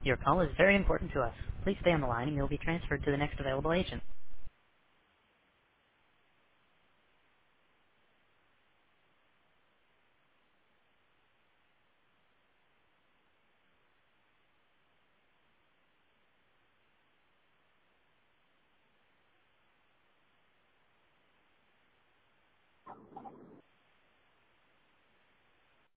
Your call is very important to us. Please stay on the line and you'll be transferred to the next available agent.